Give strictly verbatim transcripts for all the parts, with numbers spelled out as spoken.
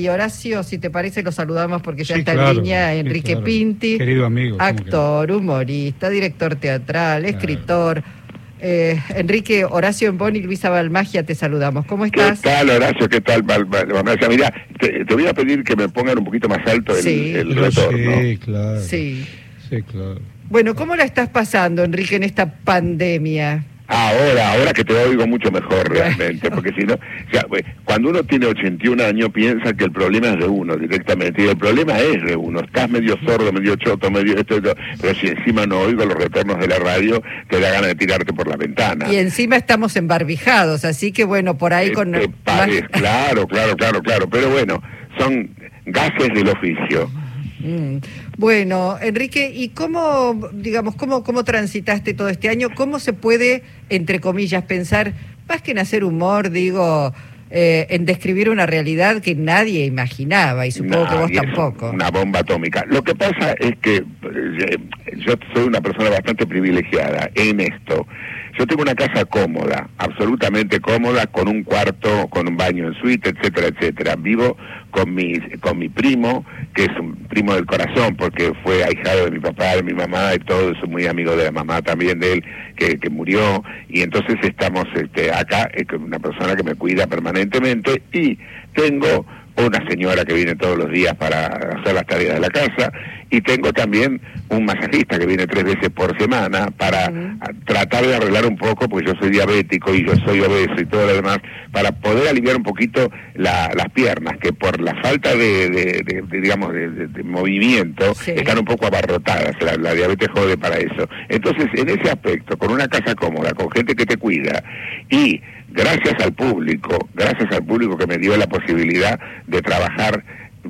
Y Horacio, si te parece, lo saludamos porque ya Sí, está claro, en línea sí, Enrique claro. Pinti, Querido amigo. actor, humorista, director teatral, Claro. escritor. Eh, Enrique, Horacio Embón y Luisa Balmagia, te saludamos. ¿Cómo estás? ¿Qué tal, Horacio? ¿Qué tal, Balmagia? Mira, te, te voy a pedir que me pongan un poquito más alto el, Sí. el Pero retorno. sí, claro. Sí. Sí, claro. Bueno, ¿cómo la estás pasando, Enrique, en esta pandemia? Ahora, ahora que te oigo mucho mejor realmente, porque si no, o sea, cuando uno tiene ochenta y un años piensa que el problema es de uno directamente, y el problema es de uno, estás medio sordo, medio choto, medio esto, esto, pero si encima no oigo los retornos de la radio, te da ganas de tirarte por la ventana. Y encima estamos embarbijados, así que bueno, por ahí Eh, con... te pares, claro, claro, claro, claro, pero bueno, son gases del oficio. Mm. Bueno, Enrique, ¿y cómo, digamos, cómo, cómo transitaste todo este año? ¿Cómo se puede, entre comillas, pensar, más que en hacer humor, digo, eh, en describir una realidad que nadie imaginaba, y supongo que vos Nadie, tampoco? Una bomba atómica. Lo que pasa es que eh, yo soy una persona bastante privilegiada en esto. Yo tengo una casa cómoda, absolutamente cómoda, con un cuarto, con un baño en suite, etcétera, etcétera. Vivo con mi, con mi primo, que es un primo del corazón, porque fue ahijado de mi papá, de mi mamá, y todo, es muy amigo de la mamá también de él, que, que murió, y entonces estamos este, acá, eh, con una persona que me cuida permanentemente, y tengo una señora que viene todos los días para hacer las tareas de la casa, y tengo también un masajista que viene tres veces por semana para uh-huh. tratar de arreglar un poco, porque yo soy diabético y yo soy obeso y todo lo demás, para poder aliviar un poquito la, las piernas, que por la falta de, de, de, de digamos, de, de, de movimiento, sí. están un poco abarrotadas, la, la diabetes jode para eso. Entonces, en ese aspecto, con una casa cómoda, con gente que te cuida, y gracias al público, gracias al público que me dio la posibilidad de trabajar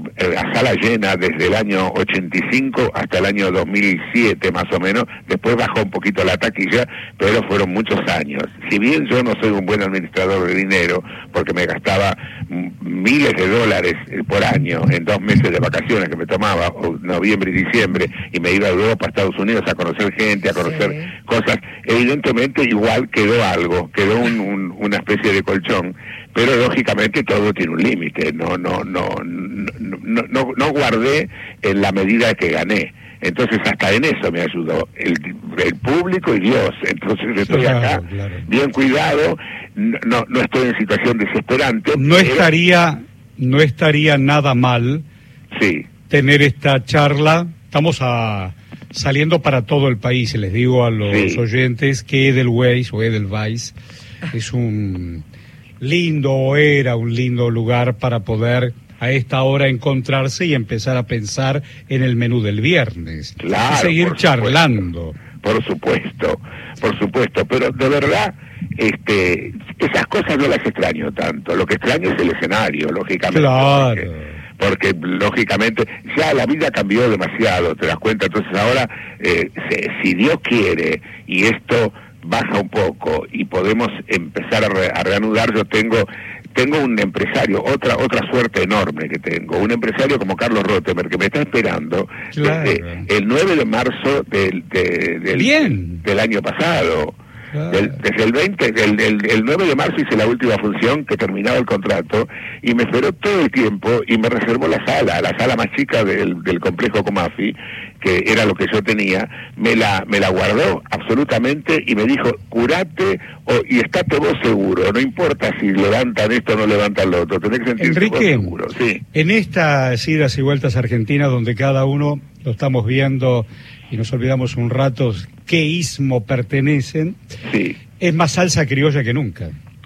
a sala llena desde el año ochenta y cinco hasta el año dos mil siete más o menos, después bajó un poquito la taquilla, pero fueron muchos años. Si bien yo no soy un buen administrador de dinero, porque me gastaba miles de dólares por año en dos meses de vacaciones que me tomaba, noviembre y diciembre, y me iba a Europa, a Estados Unidos a conocer gente, a conocer sí. cosas, evidentemente igual quedó algo, quedó un, un, una especie de colchón, pero lógicamente todo tiene un límite, no, no, no, no, no, no, no guardé en la medida que gané. Entonces hasta en eso me ayudó el, el público y Dios. Entonces estoy claro, acá claro. bien cuidado, no, no estoy en situación desesperante. No pero... estaría, no estaría nada mal sí. tener esta charla. Estamos a, saliendo para todo el país, les digo a los sí. oyentes que Edelweiss o Edelweiss es un lindo, o era un lindo lugar para poder a esta hora encontrarse y empezar a pensar en el menú del viernes. Claro, y seguir por charlando. Supuesto, por supuesto, por supuesto, pero de verdad, este, esas cosas no las extraño tanto. Lo que extraño es el escenario, lógicamente. Claro. Porque, porque lógicamente ya la vida cambió demasiado, te das cuenta. Entonces ahora, eh, se, si Dios quiere y esto baja un poco y podemos empezar a, re, a reanudar, yo tengo tengo un empresario, otra otra suerte enorme que tengo, un empresario como Carlos Rottenberg, que me está esperando claro. desde el nueve de marzo del, de, del, Bien. del año pasado. Claro. Del, desde el veinte, el, el, el nueve de marzo hice la última función que terminaba el contrato y me esperó todo el tiempo y me reservó la sala, la sala más chica del, del complejo Comafi, que era lo que yo tenía, me la me la guardó absolutamente y me dijo, curate o, y estate vos seguro, no importa si levantan esto o no levantan lo otro, tenés que sentirte Enrique, vos seguro. Sí. En estas idas y vueltas a Argentina, donde cada uno lo estamos viendo y nos olvidamos un rato qué ismo pertenecen, sí. es más salsa criolla que nunca.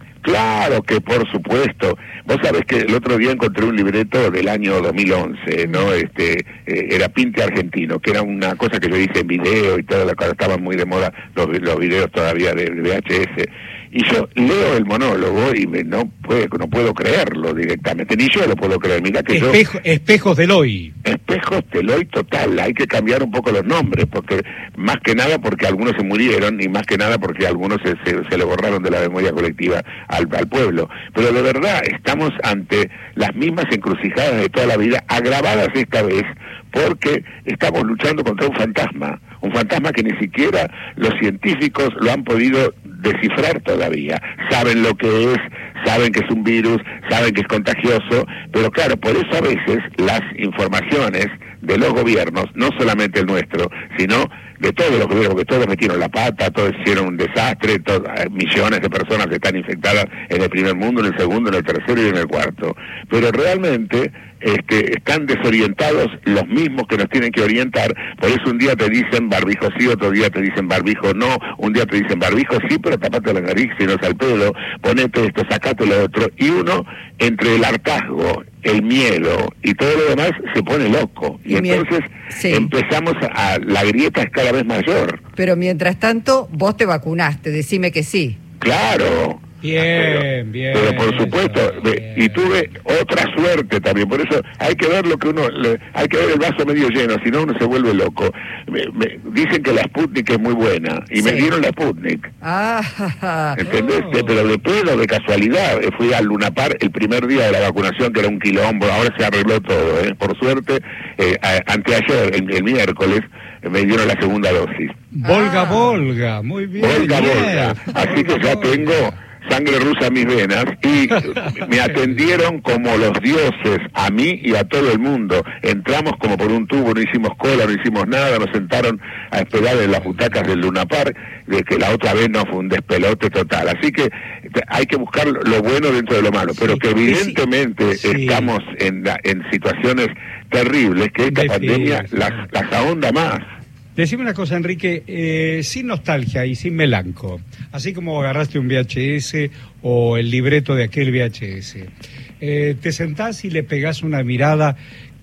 Claro que por supuesto. Vos sabés que el otro día encontré un libreto del año dos mil once, ¿no? Este, eh, era Pinte Argentino, que era una cosa que yo hice en video y todo, la cual estaban muy de moda los, los videos todavía de, de V H S. Y yo leo el monólogo y me, no puedo, no puedo creerlo directamente, ni yo lo puedo creer. Mirá que Espejo, yo... Espejos del Hoy. Espejos del Hoy total, hay que cambiar un poco los nombres, porque más que nada porque algunos se murieron y más que nada porque algunos se, se, se le borraron de la memoria colectiva al, al pueblo. Pero de verdad estamos ante las mismas encrucijadas de toda la vida, agravadas esta vez porque estamos luchando contra un fantasma, un fantasma que ni siquiera los científicos lo han podido descifrar todavía. Saben lo que es, saben que es un virus, saben que es contagioso, pero claro, por eso a veces las informaciones de los gobiernos, no solamente el nuestro, sino de todos los gobiernos, porque todos metieron la pata, todos hicieron un desastre, todos, millones de personas están infectadas en el primer mundo, en el segundo, en el tercero y en el cuarto. Pero realmente este, están desorientados los mismos que nos tienen que orientar, por eso un día te dicen barbijo sí, otro día te dicen barbijo no, un día te dicen barbijo sí, pero tapate la nariz, si no es al pelo, ponete esto, sacate lo otro, y uno, entre el hartazgo, el miedo y todo lo demás, se pone loco, y, y entonces sí. empezamos a, la grieta es cada vez mayor. Pero mientras tanto, vos te vacunaste, decime que sí. Claro. Bien, pero, bien. Pero por supuesto, bien. Y tuve otra suerte también, por eso hay que ver lo que uno, le, hay que ver el vaso medio lleno, si no uno se vuelve loco. Me, me, dicen que la Sputnik es muy buena, y sí. me dieron la Sputnik. Ah, ¿entendés? Oh. Pero de pedo, de casualidad, fui al Luna Park el primer día de la vacunación, que era un quilombo, ahora se arregló todo, ¿eh? Por suerte, eh, anteayer, el, el miércoles, me dieron la segunda dosis. Volga, Ah. Volga, muy bien. Volga, bien. Volga. Así que ya tengo sangre rusa en mis venas y me atendieron como los dioses, a mí y a todo el mundo. Entramos como por un tubo, no hicimos cola, no hicimos nada, nos sentaron a esperar en las butacas del Luna Park, de que la otra vez no fue un despelote total. Así que hay que buscar lo bueno dentro de lo malo, pero sí, que evidentemente sí. estamos en, la, en situaciones terribles, que esta Difícil. pandemia las, las ahonda más. Decime una cosa, Enrique, eh, sin nostalgia y sin melanco, así como agarraste un V H S o el libreto de aquel V H S, eh, te sentás y le pegás una mirada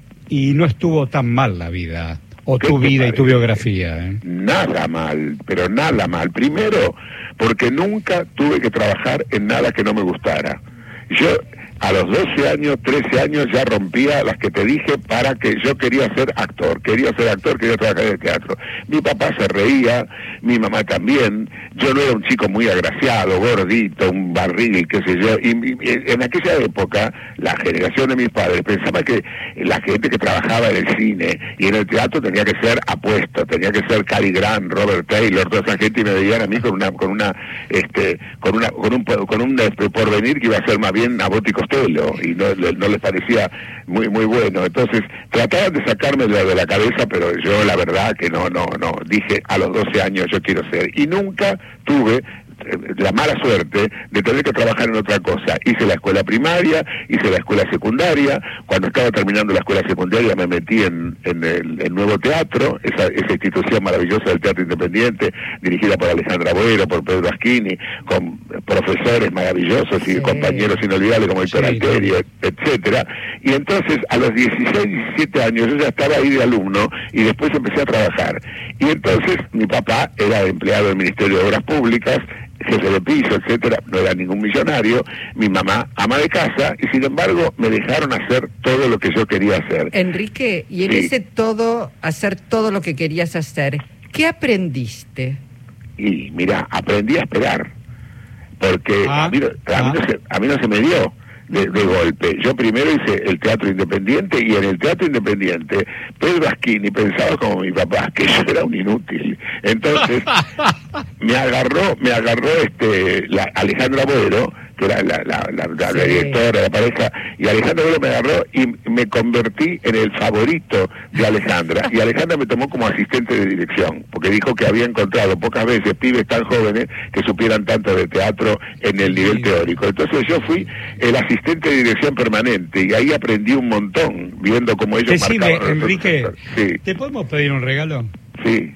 y no estuvo tan mal la vida, o tu vida y tu biografía. ¿eh? Nada mal, pero nada mal. Primero, porque nunca tuve que trabajar en nada que no me gustara. Yo a los doce años, trece años ya rompía las que te dije para que yo quería ser actor, quería ser actor, quería trabajar en el teatro. Mi papá se reía, mi mamá también, yo no era un chico muy agraciado, gordito, un barril, qué sé yo, y, y en aquella época la generación de mis padres pensaba que la gente que trabajaba en el cine y en el teatro tenía que ser apuesto, tenía que ser Cary Grant, Robert Taylor, toda esa gente, y me veían a mí con una, con una, este, con una, con un, con un este, porvenir que iba a ser más bien Abbott y Costello, y no, no les parecía muy muy bueno. Entonces trataban de sacarme de, de la cabeza, pero yo la verdad que no, no, no, dije a los doce años yo quiero ser, y nunca tuve la mala suerte de tener que trabajar en otra cosa. Hice la escuela primaria, hice la escuela secundaria. Cuando estaba terminando la escuela secundaria me metí en, en el, el Nuevo Teatro, esa, esa institución maravillosa del teatro independiente, dirigida por Alejandra Boero, por Pedro Asquini, con profesores maravillosos y sí. compañeros inolvidables como Héctor sí, Alterio, sí. etcétera. Y entonces a los dieciséis, diecisiete años yo ya estaba ahí de alumno y después empecé a trabajar. Y entonces mi papá era empleado del Ministerio de Obras Públicas, jefe de piso, etcétera, no era ningún millonario, mi mamá ama de casa, y sin embargo me dejaron hacer todo lo que yo quería hacer. Enrique, y en sí. ese todo, hacer todo lo que querías hacer, ¿qué aprendiste? Y mira, aprendí a esperar, porque ah, a, mí, a, ah. mí no se, a mí no se me dio de, de golpe. Yo primero hice el teatro independiente, y en el teatro independiente Pedro Asquini pensaba como mi papá, que yo era un inútil. Entonces me agarró, me agarró este la Alejandra Boero, que era la, la, la, la, sí. la directora de la pareja, y Alejandra Boero me agarró y me convertí en el favorito de Alejandra, y Alejandra me tomó como asistente de dirección, porque dijo que había encontrado pocas veces pibes tan jóvenes que supieran tanto de teatro en el nivel teórico. Entonces yo fui el asistente de dirección permanente, y ahí aprendí un montón, viendo cómo ellos Decime, marcaban. Enrique, sí. ¿te podemos pedir un regalo? Sí.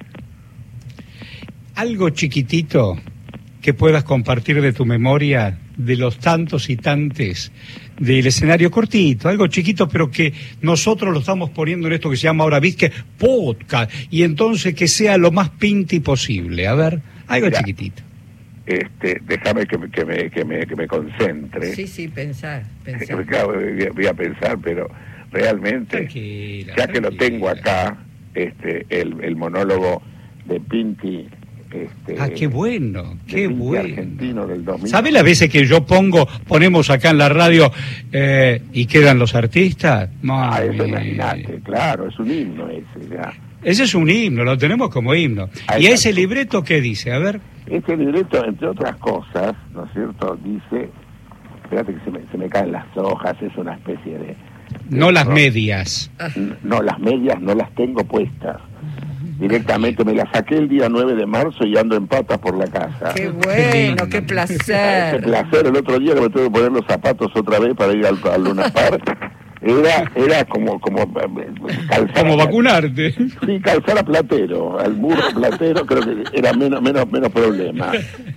Algo chiquitito que puedas compartir de tu memoria, de los tantos y tantes del escenario, cortito, algo chiquito, pero que nosotros lo estamos poniendo en esto que se llama ahora, ¿viste? Podcast, y entonces que sea lo más pinti posible. A ver, algo Mira, chiquitito. Este, déjame que, que, me, que, me, que me concentre. Sí, sí, pensar, pensar. Claro, voy a pensar, pero realmente, tranquila, ya que tranquila. lo tengo acá, este, el, el monólogo de Pinti. Este, ah, qué bueno, qué bueno. Argentino del dos mil. ¿Sabe las veces que yo pongo, ponemos acá en la radio eh, y quedan los artistas? Ah, eso imagínate, claro, es un himno ese ya. Ese es un himno, lo tenemos como himno. Ahí ¿Y está. ese libreto qué dice? A ver. Este libreto, entre otras cosas, ¿no es cierto?, dice, espérate que se me, se me caen las hojas, es una especie de... de No las ro- medias. No, las medias no las tengo puestas. Directamente me las saqué el día nueve de marzo y ando en patas por la casa. Qué Qué bueno, lindo. qué Ese placer. placer, el otro día que me tuve que poner los zapatos otra vez para ir al, al Luna Park, era, era como, como eh, calzar Como a- vacunarte. Sí, calzar a Platero, al burro Platero creo que era menos, menos, menos problema.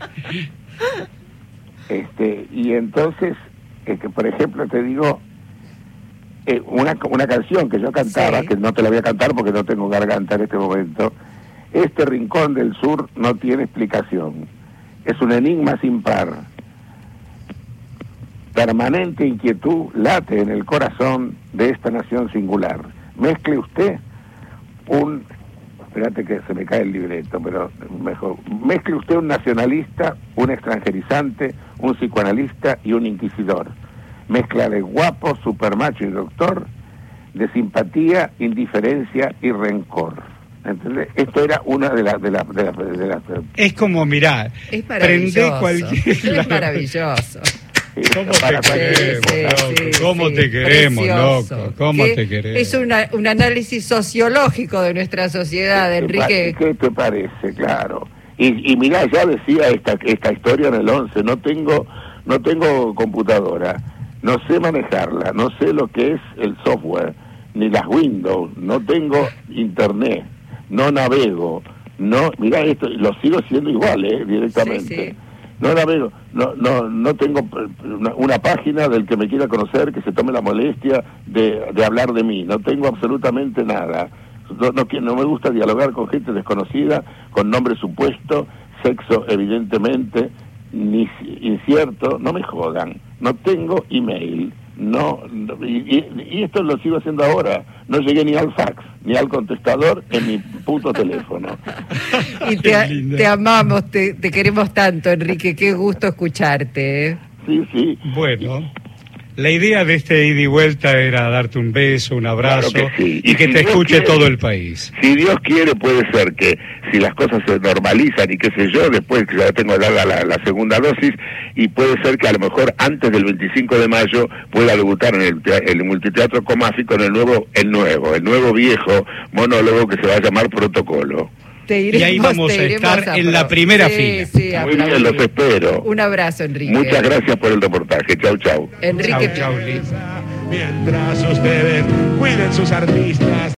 Este, y entonces, es que por ejemplo te digo, eh, una, una canción que yo cantaba, Sí. que no te la voy a cantar porque no tengo garganta en este momento, este rincón del sur no tiene explicación, es un enigma sin par. Permanente inquietud late en el corazón de esta nación singular. Mezcle usted un... Espérate que se me cae el libreto, pero mejor. Mezcle usted un nacionalista, un extranjerizante, un psicoanalista y un inquisidor. Mezcla de guapo, supermacho y doctor, de simpatía, indiferencia y rencor. ¿Entendés? Esto era una de las... De las de las de las- Es como, mirá, Es prende maravilloso. cualquier... Es maravilloso. ¿Cómo para te cualquier- queremos, Sí, loco? sí, ¿Cómo sí, te queremos, precioso. loco? ¿Cómo Que te queremos? Es una, un análisis sociológico de nuestra sociedad, ¿Qué te Enrique. pa- ¿Qué te parece? Claro. Y, y mirá, ya decía esta esta historia en el once, no tengo no tengo computadora, no sé manejarla, no sé lo que es el software, ni las Windows, no tengo internet, no navego, no, mirá esto, lo sigo siendo igual, eh, directamente. Sí, sí. No navego, no no no tengo una, una página del que me quiera conocer que se tome la molestia de, de hablar de mí, no tengo absolutamente nada. No, no, que- no me gusta dialogar con gente desconocida, con nombre supuesto, sexo evidentemente, ni ci- incierto, no me jodan, no tengo email, no, no- y, y- y esto lo sigo haciendo ahora, no llegué ni al fax, ni al contestador en mi puto teléfono. Y Qué te, linda. te amamos, te, te queremos tanto, Enrique. Qué gusto escucharte. ¿eh? Sí, sí. Bueno, la idea de este ida y vuelta era darte un beso, un abrazo, Claro que sí. y Y que si te Dios escuche quiere- todo el país. Si Dios quiere, puede ser que si las cosas se normalizan y qué sé yo, después que ya tengo dada la, la segunda dosis, y puede ser que a lo mejor antes del veinticinco de mayo pueda debutar en el, tea- el multiteatro Comafi con el nuevo, el nuevo, el nuevo viejo monólogo que se va a llamar Protocolo. Te Y iremos, ahí vamos te a iremos estar en la pro- primera Sí, fila. sí, Muy bien, aplaudir. los espero. Un abrazo, Enrique. Muchas gracias por el reportaje. Chau, chau. Enrique. Chau, chau, lindo. Mientras ustedes cuiden sus artistas.